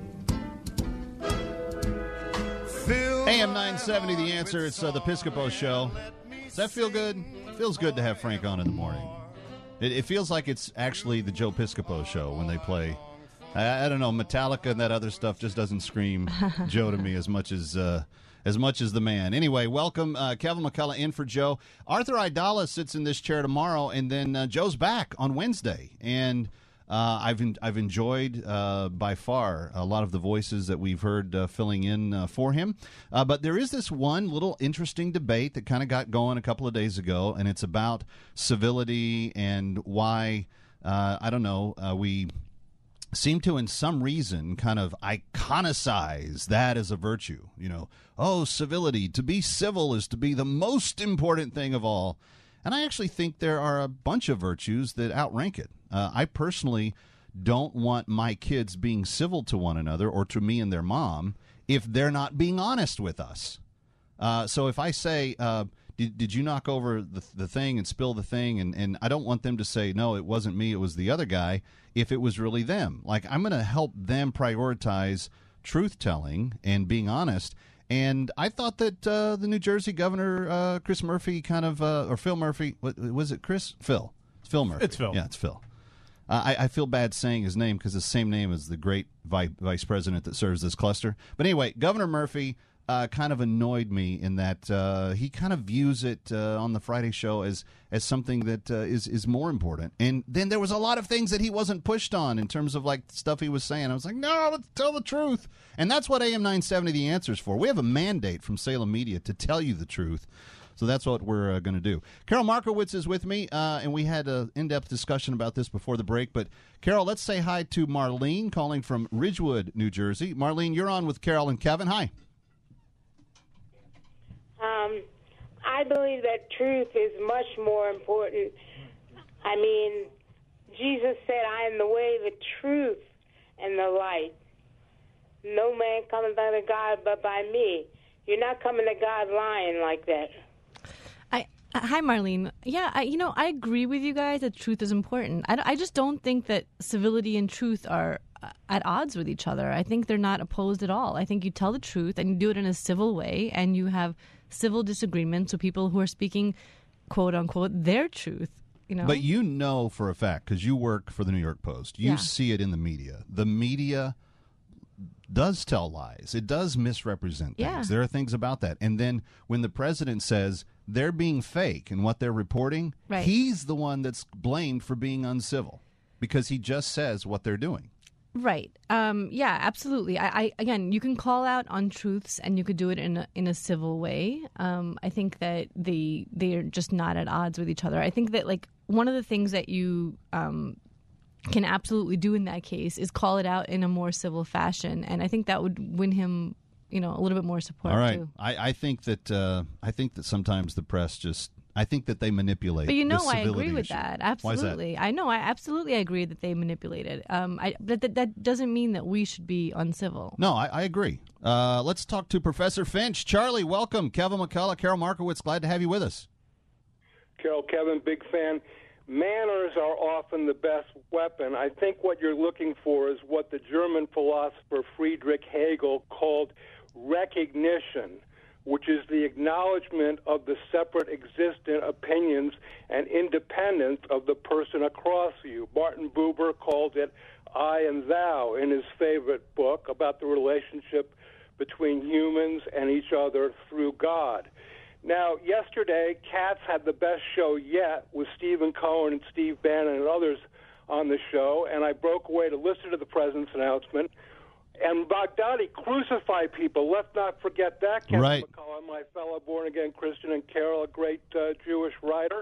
A M nine seventy, The Answer. It's uh, the Piscopo Show. Does that feel good? Feels good to have Frank on in the morning. It, it feels like it's actually the Joe Piscopo Show when they play. I, I don't know, Metallica and that other stuff just doesn't scream Joe to me as much as uh, as much as the man. Anyway, welcome uh, Kevin McCullough in for Joe. Arthur Aidala sits in this chair tomorrow, and then uh, Joe's back on Wednesday. And uh, I've en- I've enjoyed uh, by far a lot of the voices that we've heard uh, filling in uh, for him. Uh, but there is this one little interesting debate that kind of got going a couple of days ago, and it's about civility and why uh, I don't know uh, we. seem to, in some reason, kind of iconicize that as a virtue. You know, oh, civility. To be civil is to be the most important thing of all. And I actually think there are a bunch of virtues that outrank it. Uh, I personally don't want my kids being civil to one another or to me and their mom if they're not being honest with us. Uh, so if I say, uh, did, did you knock over the, the thing and spill the thing? And, and I don't want them to say, no, it wasn't me, it was the other guy, if it was really them. Like, I'm going to help them prioritize truth-telling and being honest. And I thought that uh, the New Jersey governor, uh, Chris Murphy, kind of, uh, or Phil Murphy, what, was it Chris? Phil. It's Phil Murphy. It's Phil. Yeah, it's Phil. Uh, I, I feel bad saying his name because it's the same name as the great vi- vice president that serves this cluster. But anyway, Governor Murphy uh, kind of annoyed me in that uh, he kind of views it uh, on the Friday show as as something that uh, is is more important. And then there was a lot of things that he wasn't pushed on in terms of like stuff he was saying. I was like, no, let's tell the truth. And that's what A M nine seventy The Answer is for. We have a mandate from Salem Media to tell you the truth. So that's what we're uh, going to do. Carol Markowitz is with me, uh, and we had an in-depth discussion about this before the break. But, Carol, let's say hi to Marlene, calling from Ridgewood, New Jersey. Marlene, you're on with Carol and Kevin. Hi. Um, I believe that truth is much more important. I mean, Jesus said, I am the way, the truth, and the light. No man cometh unto God but by me. You're not coming to God lying like that. I Hi, Marlene. Yeah, I, you know, I agree with you guys that truth is important. I, I just don't think that civility and truth are at odds with each other. I think they're not opposed at all. I think you tell the truth and you do it in a civil way, and you have civil disagreements with people who are speaking, quote unquote, their truth. You know? But you know for a fact, because you work for the New York Post, you Yeah. see it in the media. The media does tell lies. It does misrepresent things. Yeah. There are things about that. And then when the president says they're being fake in what they're reporting, Right. he's the one that's blamed for being uncivil because he just says what they're doing. Right. Um, yeah, absolutely. I, I again, you can call out untruths, and you could do it in a, in a civil way. Um, I think that they they are just not at odds with each other. I think that like one of the things that you um, can absolutely do in that case is call it out in a more civil fashion, and I think that would win him, you know, a little bit more support. All right. too. I, I think that uh, I think that sometimes the press just I think that they manipulate. But you know, the I agree civility with issue. that. Why is that? Absolutely. I know. I absolutely agree that they manipulate it. Um, I, but that, that doesn't mean that we should be uncivil. No, I, I agree. Uh, let's talk to Professor Finch. Charlie, welcome. Kevin McCullough, Carol Markowitz, glad to have you with us. Carol, Kevin, big fan. Manners are often the best weapon. I think what you're looking for is what the German philosopher Friedrich Hegel called recognition, which is the acknowledgement of the separate existent opinions and independence of the person across you. Martin Buber called it I and thou in his favorite book about the relationship between humans and each other through God. Now, yesterday, Katz had the best show yet with Stephen Cohen and Steve Bannon and others on the show, and I broke away to listen to the president's announcement. And Baghdadi, crucify people. Let's not forget that. Kevin Right. McCullough, my fellow born-again Christian, and Carol, a great uh, Jewish writer.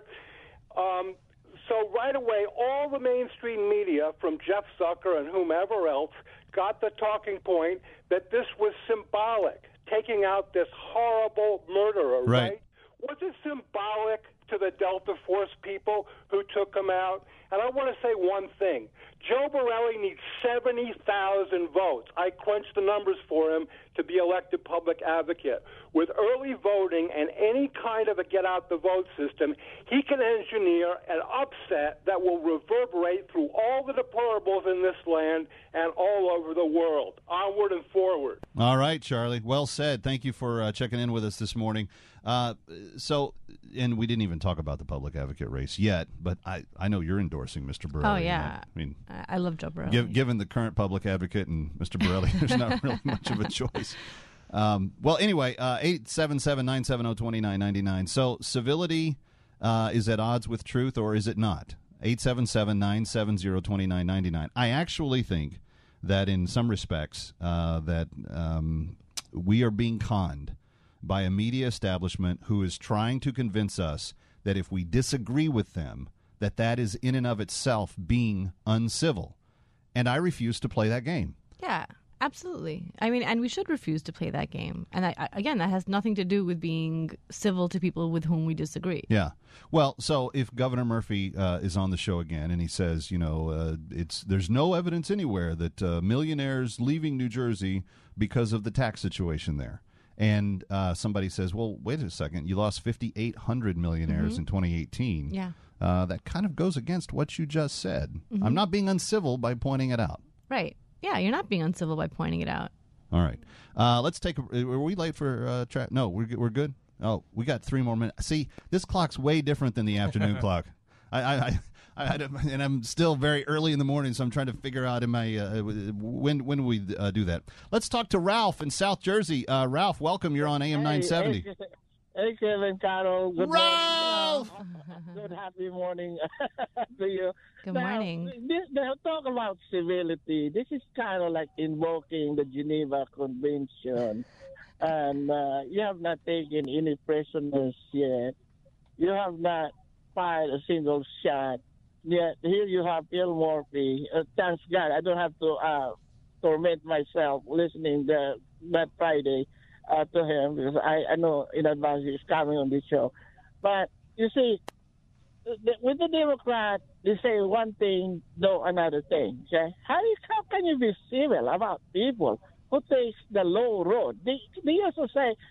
Um, so right away, all the mainstream media, from Jeff Zucker and whomever else, got the talking point that this was symbolic, taking out this horrible murderer, Right. right? Was it symbolic to the Delta Force people who took him out? And I want to say one thing. Joe Borelli needs seventy thousand votes. I crunched the numbers for him to be elected public advocate. With early voting and any kind of a get-out-the-vote system, he can engineer an upset that will reverberate through all the deplorables in this land and all over the world. Onward and forward. All right, Charlie. Well said. Thank you for uh, checking in with us this morning. Uh, so, and we didn't even talk about the public advocate race yet, but I, I know you're endorsing Mister Borelli. Oh, yeah. I mean, I, I love Joe Borelli. Giv given the current public advocate and Mister Borelli, there's not really much of a choice. Um, well, anyway, uh, eight seven seven, nine seven zero, two nine nine nine. So civility uh, is at odds with truth, or is it not? eight seven seven, nine seven zero, two nine nine nine. I actually think that in some respects uh, that um, we are being conned by a media establishment who is trying to convince us that if we disagree with them, that that is in and of itself being uncivil. And I refuse to play that game. Yeah, absolutely. I mean, and we should refuse to play that game. And I, I, again, that has nothing to do with being civil to people with whom we disagree. Yeah. Well, so if Governor Murphy uh, is on the show again and he says, you know, uh, it's there's no evidence anywhere that uh, millionaires leaving New Jersey because of the tax situation there. And uh, somebody says, well, wait a second, you lost fifty-eight hundred millionaires Mhm. in twenty eighteen. Yeah. Uh, that kind of goes against what you just said. Mhm. I'm not being uncivil by pointing it out. Right. Yeah, you're not being uncivil by pointing it out. All right. Uh, let's take a. Were we late for uh, track? No, we're, we're good. Oh, we got three more minutes. See, this clock's way different than the afternoon clock. I, I, I, I had a, and I'm still very early in the morning, so I'm trying to figure out am I uh, when when we uh, do that. Let's talk to Ralph in South Jersey. Uh, Ralph, welcome. You're on A M nine seventy. Hey, hey, Kevin, Carol. Good Ralph! morning. Good happy morning to you. Good now, morning. This, now, talk about civility. This is kind of like invoking the Geneva Convention. And uh, you have not taken any prisoners yet. You have not fired a single shot. Yet here you have Bill Murphy. Uh, thanks God, I don't have to uh, torment myself listening the, that Friday uh, to him because I, I know in advance he's coming on this show. But you see, the, with the Democrat, they say one thing, do another thing. Okay? How, is, how can you be civil about people who takes the low road? They, they also say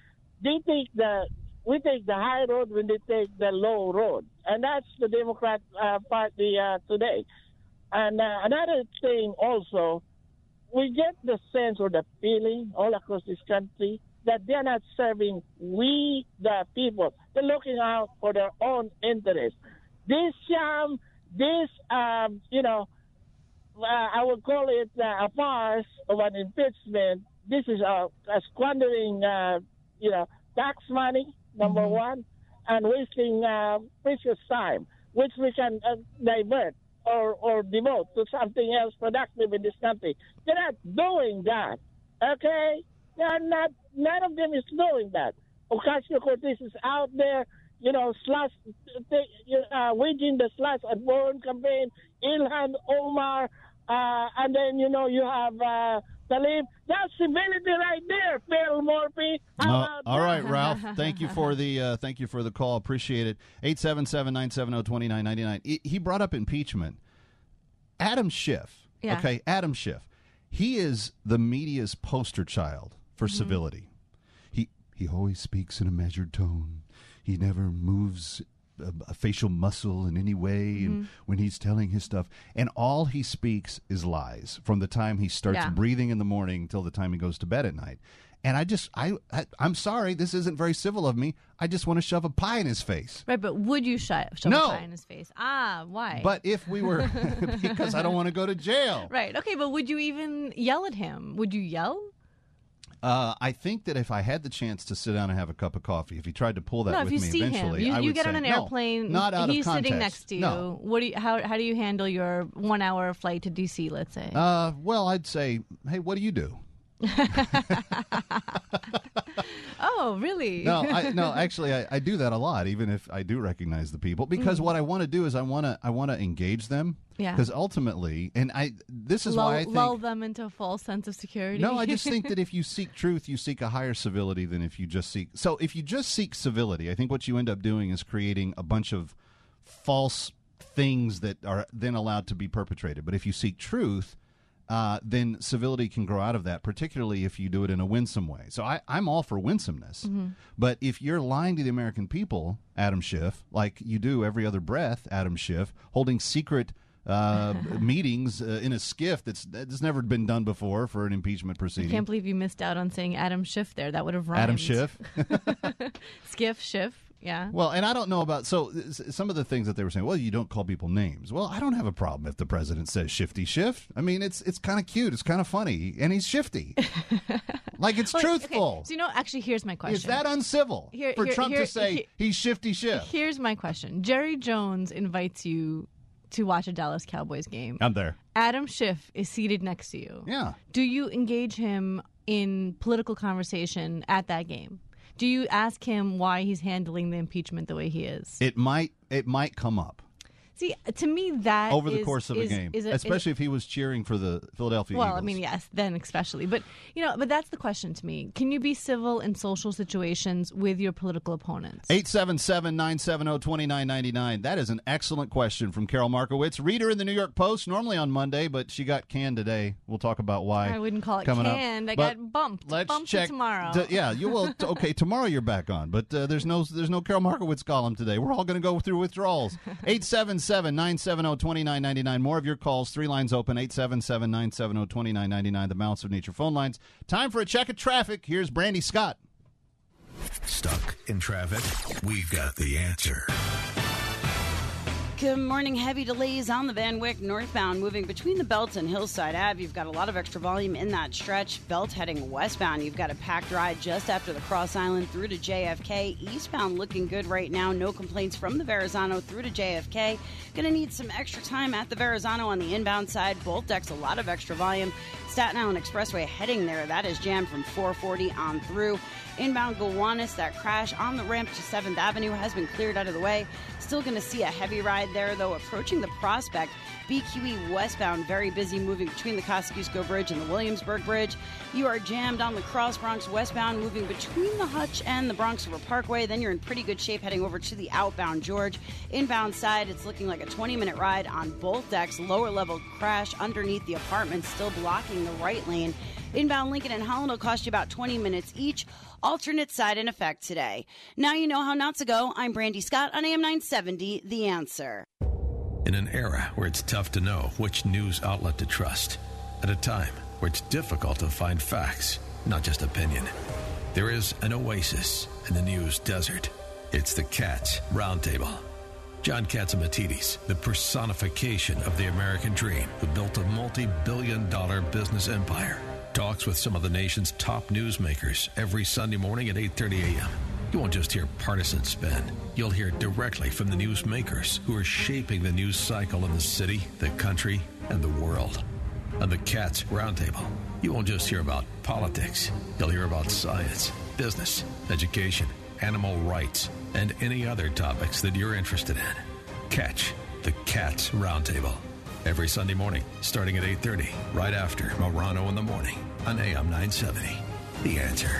they take the we take the high road when they take the low road, and that's the Democrat uh, Party uh, today. And uh, another thing also, we get the sense or the feeling all across this country that they're not serving we, the people. They're looking out for their own interests. This sham, this, um, you know, uh, I would call it uh, a farce of an impeachment. This is a, a squandering, uh, you know, tax money, number mm-hmm. one, and wasting uh, precious time, which we can uh, divert or, or devote to something else productive in this country. They're not doing that, okay? They're not, none of them is doing that. Ocasio-Cortez is out there, you know, slash, uh, waging the slash and burn campaign, Ilhan Omar, uh, and then, you know, you have uh, Talib. That's civility right there, Phil Murphy. Uh, all right, Ralph. Thank you for the uh, thank you for the call. Appreciate it. eight seven seven, nine seven zero, two nine nine nine. He brought up impeachment. Adam Schiff. Yeah. Okay, Adam Schiff. He is the media's poster child for mm-hmm. civility. He he always speaks in a measured tone. He never moves a, a facial muscle in any way mm-hmm. and when he's telling his stuff. And all he speaks is lies from the time he starts Yeah. breathing in the morning till the time he goes to bed at night. And I just, I, I, I'm sorry, this isn't very civil of me. I just want to shove a pie in his face. Right, but would you shy, shove No. a pie in his face? Ah, why? But if we were, because I don't want to go to jail. Right, okay, but would you even yell at him? Would you yell? Uh, I think that if I had the chance to sit down and have a cup of coffee, if he tried to pull that no, with if you me see eventually, him, you, I you would get say, on an no, airplane. not out he's of context. sitting next to you. No. What do you? How how do you handle your one-hour flight to D C? Let's say. Uh, well, I'd say, hey, what do you do? Oh, really? No, I, no. Actually, I, I do that a lot, even if I do recognize the people, because Mm. what I want to do is I want to I want to engage them. Yeah. Because ultimately, and I this is lull, why I think lull them into a false sense of security. no, I just think that if you seek truth, you seek a higher civility than if you just seek. So if you just seek civility, I think what you end up doing is creating a bunch of false things that are then allowed to be perpetrated. But if you seek truth, uh, then civility can grow out of that, particularly if you do it in a winsome way. So I, I'm all for winsomeness. Mm-hmm. But if you're lying to the American people, Adam Schiff, like you do every other breath, Adam Schiff, holding secret uh, meetings uh, in a skiff that's that's never been done before for an impeachment I proceeding. can't believe you missed out on saying Adam Schiff there. That would have rhymed. Adam Schiff. Skiff, Schiff. Yeah. Well, and I don't know about, so s- some of the things that they were saying, well, you don't call people names. Well, I don't have a problem if the president says Shifty Schiff. I mean, it's it's kind of cute. It's kind of funny. And he's shifty. Like, it's Well, truthful. Okay. So, you know, actually, here's my question. Is that uncivil Here- for here- Trump here- to say here- he's Shifty Schiff? Here's my question. Jerry Jones invites you to watch a Dallas Cowboys game. I'm there. Adam Schiff is seated next to you. Yeah. Do you engage him in political conversation at that game? Do you ask him why he's handling the impeachment the way he is? It might it might come up See, to me, that over the is- course of is- a game, is a- especially is if he was cheering for the Philadelphia Well, Eagles. I mean, yes, then especially. But, you know, but that's the question to me. Can you be civil in social situations with your political opponents? eight seven seven, nine seven zero, two nine nine nine. That is an excellent question from Carol Markowitz, reader in the New York Post, normally on Monday, but she got canned today. We'll talk about why. I wouldn't call it coming up. canned. I But got bumped. Let's bumped check tomorrow. D- yeah, you will. T- okay, tomorrow you're back on, but uh, there's no there's no Carol Markowitz column today. We're all going to go through withdrawals. eight seven seven, nine seven zero, two nine nine nine. More of your calls. Three lines open. eight seven seven, nine seven zero, two nine nine nine. The Balance of Nature phone lines. Time for a check of traffic. Here's Brandy Scott. Stuck in traffic? We've got the answer. Good morning. Heavy delays on the Van Wyck northbound moving between the Belt and Hillside Ave. You've got a lot of extra volume in that stretch. Belt heading westbound. You've got a packed ride just after the Cross Island through to J F K. Eastbound looking good right now. No complaints from the Verrazano through to J F K. Going to need some extra time at the Verrazano on the inbound side. Both decks, a lot of extra volume. Staten Island Expressway heading there. That is jammed from four forty on through. Inbound Gowanus, that crash on the ramp to seventh Avenue has been cleared out of the way. Still going to see a heavy ride there, though, approaching the Prospect. B Q E westbound, very busy moving between the Kosciuszko Bridge and the Williamsburg Bridge. You are jammed on the Cross Bronx westbound, moving between the Hutch and the Bronx River Parkway. Then you're in pretty good shape heading over to the outbound George. Inbound side, it's looking like a twenty-minute ride on both decks. Lower level crash underneath the apartment, still blocking the right lane. Inbound Lincoln and Holland will cost you about twenty minutes each. Alternate side in effect today. Now you know how not to go. I'm Brandy Scott on A M nine seventy, The Answer. In an era where it's tough to know which news outlet to trust, at a time where it's difficult to find facts, not just opinion, there is an oasis in the news desert. It's the Katz Roundtable. John Catsimatidis, the personification of the American dream, who built a multi-billion dollar business empire, talks with some of the nation's top newsmakers every Sunday morning at eight thirty a.m. You won't just hear partisan spin. You'll hear directly from the newsmakers who are shaping the news cycle in the city, the country, and the world. On the Katz Roundtable, you won't just hear about politics. You'll hear about science, business, education, animal rights, and any other topics that you're interested in. Catch the Katz Roundtable every Sunday morning, starting at eight thirty, right after Morano in the Morning on A M nine seventy. The Answer.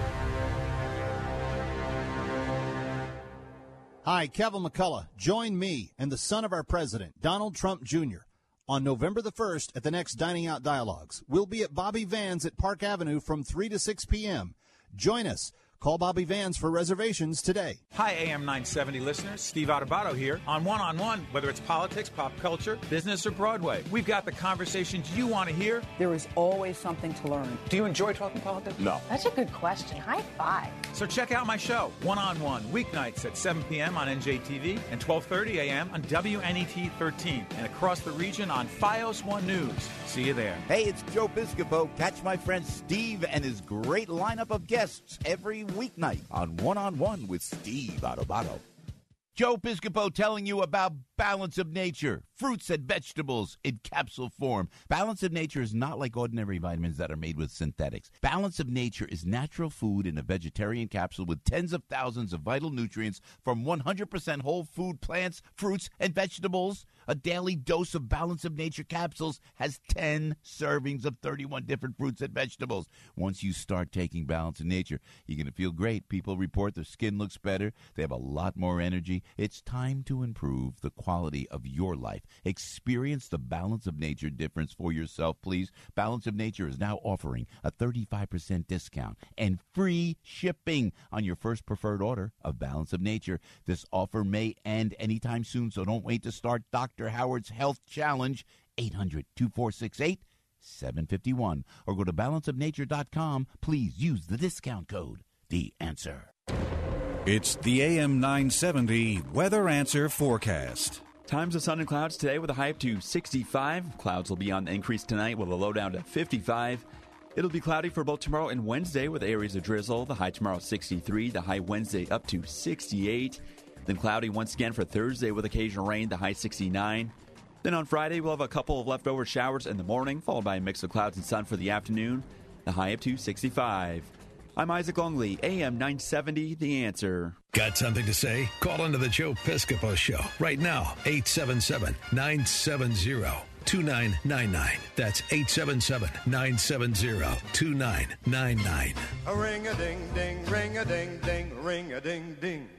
Hi, Kevin McCullough. Join me and the son of our president, Donald Trump Junior, on November the first at the next Dining Out Dialogues. We'll be at Bobby Van's at Park Avenue from three to six p.m. Join us. Call Bobby Vans for reservations today. Hi, A M nine seventy listeners. Steve Adubato here on One on One. Whether it's politics, pop culture, business, or Broadway, we've got the conversations you want to hear. There is always something to learn. Do you enjoy talking politics? No. That's a good question. High five. So check out my show, One on One, weeknights at seven p.m. on N J T V and twelve thirty a.m. on W N E T thirteen and across the region on Fios One News. See you there. Hey, it's Joe Piscopo. Catch my friend Steve and his great lineup of guests every weeknight on One on One with Steve Adubato. Joe Piscopo telling you about Balance of Nature, fruits and vegetables in capsule form. Balance of Nature is not like ordinary vitamins that are made with synthetics. Balance of Nature is natural food in a vegetarian capsule with tens of thousands of vital nutrients from one hundred percent whole food plants, fruits, and vegetables. A daily dose of Balance of Nature capsules has ten servings of thirty-one different fruits and vegetables. Once you start taking Balance of Nature, you're going to feel great. People report their skin looks better. They have a lot more energy. It's time to improve the quality of your life. Experience the Balance of Nature difference for yourself, please. Balance of Nature is now offering a thirty-five percent discount and free shipping on your first preferred order of Balance of Nature. This offer may end anytime soon, so don't wait to start Doctor Howard's Health Challenge. Eight hundred, two four six eight, seven five one or go to balance of nature dot com. Please use the discount code, The Answer. It's the A M nine seventy Weather Answer Forecast. Times of sun and clouds today with a high up to sixty-five. Clouds will be on the increase tonight with a low down to fifty-five. It'll be cloudy for both tomorrow and Wednesday with areas of drizzle. The high tomorrow sixty-three, the high Wednesday up to sixty-eight. Then cloudy once again for Thursday with occasional rain, the high sixty-nine. Then on Friday, we'll have a couple of leftover showers in the morning, followed by a mix of clouds and sun for the afternoon, the high up to sixty-five. I'm Isaac Longley, A M nine seventy, The Answer. Got something to say? Call into the Joe Piscopo Show right now, eight seven seven, nine seven zero, two nine nine nine. That's eight seven seven, nine seven zero, two nine nine nine. A ring-a-ding-ding, ring-a-ding-ding, ring-a-ding-ding.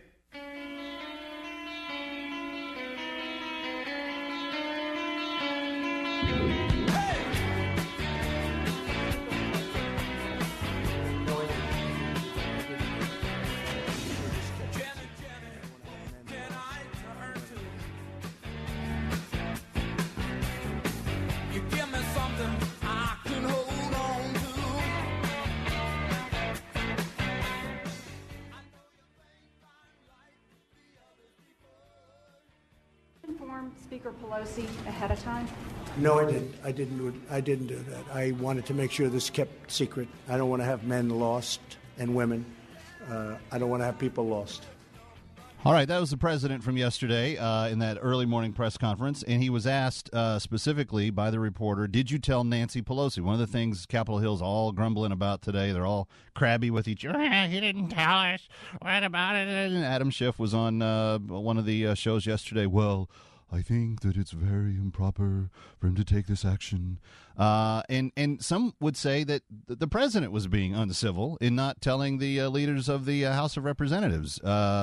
Speaker Pelosi ahead of time? No, I didn't. I didn't do it. I didn't do that. I wanted to make sure this kept secret. I don't want to have men lost and women. Uh, I don't want to have people lost. All right, that was the president from yesterday uh, in that early morning press conference, and he was asked uh, specifically by the reporter, did you tell Nancy Pelosi? One of the things Capitol Hill's all grumbling about today, they're all crabby with each other. He didn't tell us. What about it? And Adam Schiff was on uh, one of the uh, shows yesterday. Well, I think that it's very improper for him to take this action. Uh, and, and some would say that the president was being uncivil in not telling the uh, leaders of the uh, House of Representatives. Uh,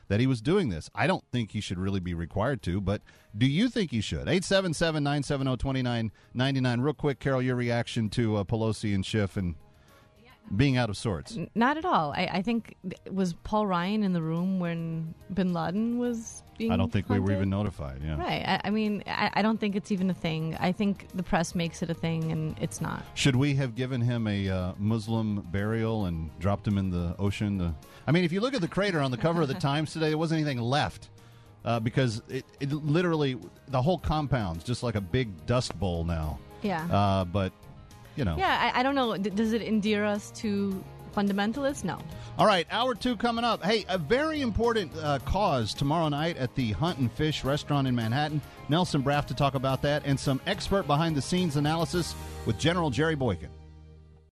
that he was doing this. I don't think he should really be required to, but do you think he should? eight seven seven, nine seven zero, two nine nine nine. Real quick, Carol, your reaction to uh, Pelosi and Schiff and being out of sorts. Not at all. I, I think, was Paul Ryan in the room when bin Laden was being I don't think hunted? we were even notified, yeah. Right. I, I mean, I, I don't think it's even a thing. I think the press makes it a thing, and it's not. Should we have given him a uh, Muslim burial and dropped him in the ocean? The, I mean, if you look at the crater on the cover of the Times today, there wasn't anything left uh, because it, it literally, the whole compound's just like a big dust bowl now. Yeah. Uh, but, you know. Yeah, I, I don't know. D- does it endear us to fundamentalists? No. All right, hour two coming up. Hey, a very important uh, cause tomorrow night at the Hunt and Fish restaurant in Manhattan. Nelson Braff to talk about that and some expert behind-the-scenes analysis with General Jerry Boykin.